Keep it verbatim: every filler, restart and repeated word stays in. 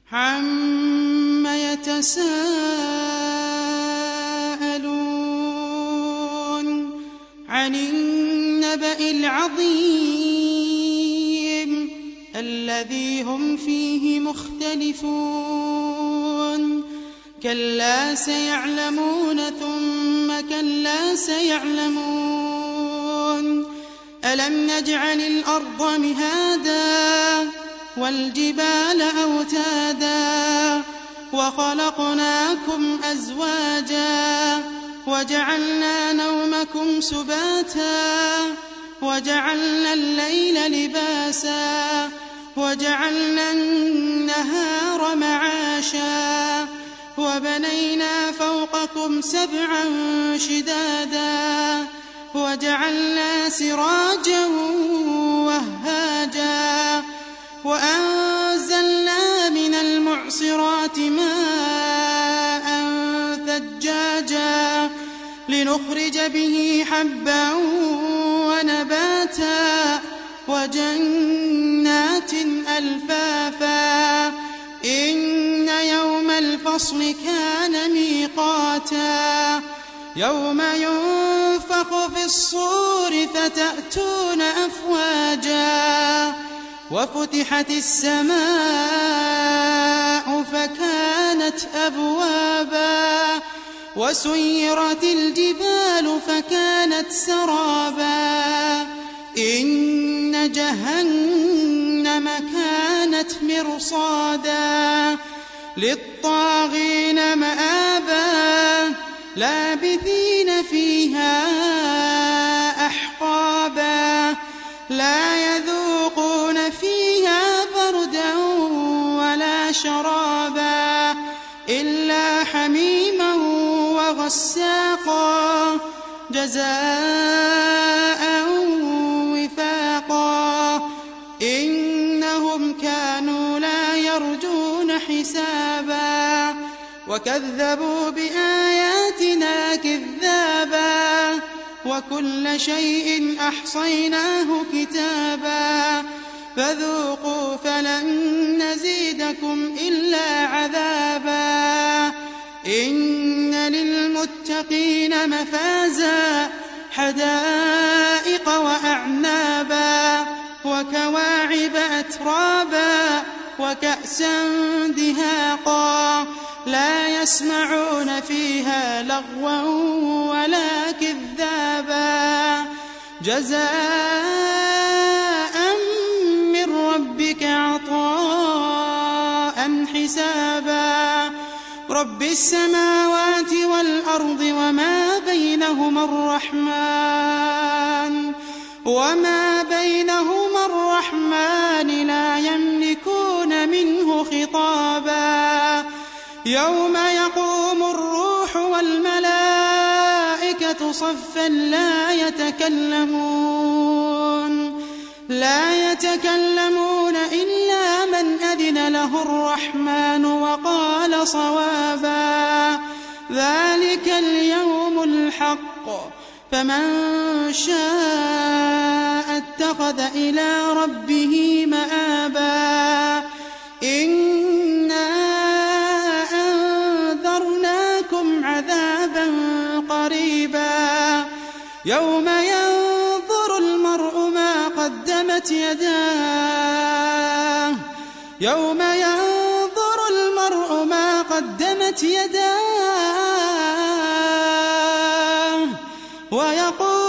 عَمَّ يَتَسَاءَلُونَ عَنِ النَّبَإِ الْعَظِيمِ الَّذِي هُمْ فِيهِ مُخْتَلِفُونَ كَلَّا سَيَعْلَمُونَ ثُمَّ كَلَّا سَيَعْلَمُونَ أَلَمْ نَجْعَلِ الْأَرْضَ مِهَادًا وَالْجِبَالَ أَوْتَادًا وَخَلَقْنَاكُمْ أَزْوَاجًا وَجَعَلْنَا نَوْمَكُمْ سُبَاتًا وَجَعَلْنَا اللَّيْلَ لِبَاسًا وَجَعَلْنَا النَّهَارَ مَعَاشًا وَبَنَيْنَا فَوْقَكُمْ سَبْعًا شِدَادًا وَجَعَلْنَا سِرَاجًا وَهَّاجًا وَأَنزَلْنَا مِنَ الْمُعْصِرَاتِ مَاءً ثَجَّاجًا لِنُخْرِجَ بِهِ حَبًّا وَنَبَاتًا وَجَنَّاتٍ أَلْفَافًا إِنَّ يَوْمَ الْفَصْلِ كَانَ مِيقَاتًا يَوْمَ يُنفَخُ فِي الصُّورِ فَتَأْتُونَ أَفْوَاجًا وَفُتِحَتِ السَّمَاءُ فَكَانَتْ أَبْوَابًا وَسُيِّرَتِ الْجِبَالُ فَكَانَتْ سَرَابًا إِنَّ جَهَنَّمَ كَانَتْ مِرْصَادًا لِلطَّاغِينَ مَآبًا لَابِثِينَ فِيهَا أَحْقَابًا لَا يَذُوقُونَ فِيهَا بَرْدًا وَلَا شَرَابًا إِلَّا حَمِيمًا وَغَسَّاقًا جَزَاءً وِفَاقًا إِنَّهُمْ كَانُوا لَا يَرْجُونَ حِسَابًا وَكَذَّبُوا بِآيَاتِنَا كِذَّابًا وَكُلَّ شَيْءٍ أَحْصَيْنَاهُ كِتَابًا فَذُوقُوا فَلَن نَّزِيدَكُمْ إِلَّا عَذَابًا إِنَّ لِلْمُتَّقِينَ مَفَازًا حَدَائِقَ وَأَعْنَابًا وَكَوَاعِبَ أَتْرَابًا وَكَأْسًا دِهَاقًا لَا يَسْمَعُونَ فِيهَا لَغْوًا وَلَا كِذَّابًا جَزَاءً مِّن رَّبِّكَ عَطَاءً حِسَابًا رَّبِّ السَّمَاوَاتِ وَالْأَرْضِ وَمَا بَيْنَهُمَا الرَّحْمَٰنُ وَمَا بَيْنَهُمَا الرَّحْمَٰنِ لَا يَمْلِكُونَ مِنْهُ خِطَابًا يَوْمَ يَقُومُ الرُّوحُ وَالْمَلَائِكَةُ صَفًّا لَّا يَتَكَلَّمُونَ لَا يَتَكَلَّمُونَ إِلَّا مَنْ أَذِنَ لَهُ الرَّحْمَٰنُ وَقَالَ صَوَابًا ذَلِكَ الْيَوْمُ الْحَقُّ فَمَن شَاءَ اتَّخَذَ إِلَىٰ رَبِّهِ مَآبًا إِنَّا أَنذَرْنَاكُمْ عَذَابًا قَرِيبًا يَوْمَ يَنظُرُ الْمَرْءُ مَا قَدَّمَتْ يَدَاهُ يَوْمَ يَنظُرُ الْمَرْءُ مَا قَدَّمَتْ يَدَاهُ وَيَقُولُ